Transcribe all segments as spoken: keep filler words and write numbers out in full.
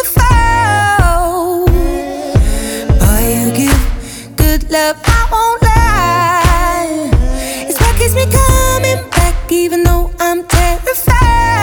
fall. Boy, you give good love, I won't lie. It's what keeps me coming back, even though I'm terrified.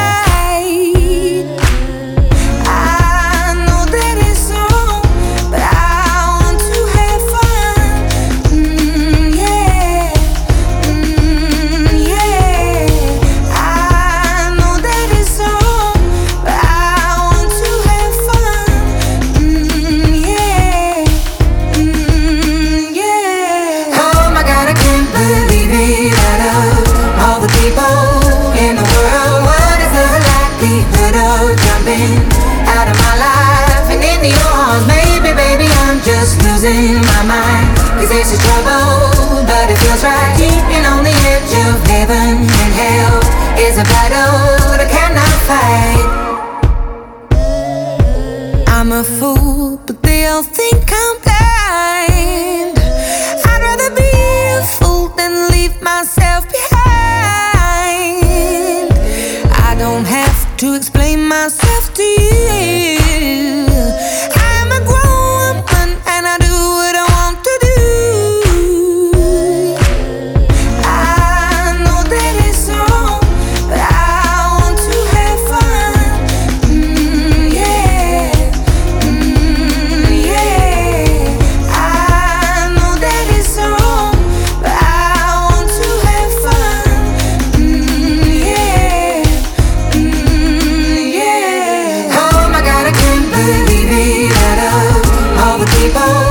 I know that it's wrong, but I want to have fun. Mm, yeah, mm, yeah. I know that it's wrong, but I want to have fun. Mm, yeah, mm, yeah. Oh my God, I can't believe it. Out of all the people in the world, what is the likelihood of jumping out of my life and into your arms? Maybe, baby, I'm just losing my mind, 'cause this is trouble, but it feels right. Keeping on the edge of heaven and hell is a battle that I cannot fight. I'm a fool, but they all think I'm blind. I'd rather be a fool than leave myself behind. I don't have to explain myself to you. I'm a grown woman and I do what I want to do. I know that it's wrong, but I want to have fun. Mm, yeah, mm, yeah. I know that it's wrong, but I want to have fun. Mm, yeah, mm, yeah. Oh my God, I can't believe it. Out of all the people